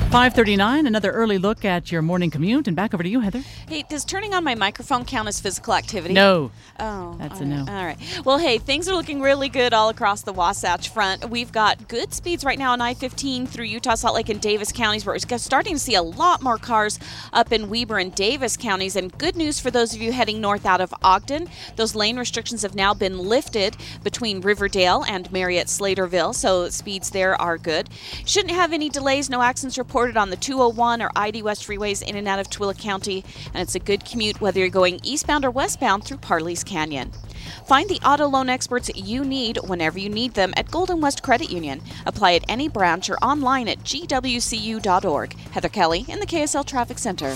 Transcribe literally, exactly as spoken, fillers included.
five thirty-nine, another early look at your morning commute. And back over to you, Heather. Hey, does turning on my microphone count as physical activity? No. Oh, That's all a no. right, all right. Well, hey, things are looking really good all across the Wasatch Front. We've got good speeds right now on I fifteen through Utah, Salt Lake, and Davis counties. We're starting to see a lot more cars up in Weber and Davis counties. And good news for those of you heading north out of Ogden. Those lane restrictions have now been lifted between Riverdale and Marriott-Slaterville, so speeds there are good. Shouldn't have any delays, no accidents reported on the two oh one or I D West freeways in and out of Tooele County, and it's a good commute whether you're going eastbound or westbound through Parley's Canyon. Find the auto loan experts you need whenever you need them at Golden West Credit Union. Apply at any branch or online at G W C U dot org. Heather Kelly in the K S L Traffic Center.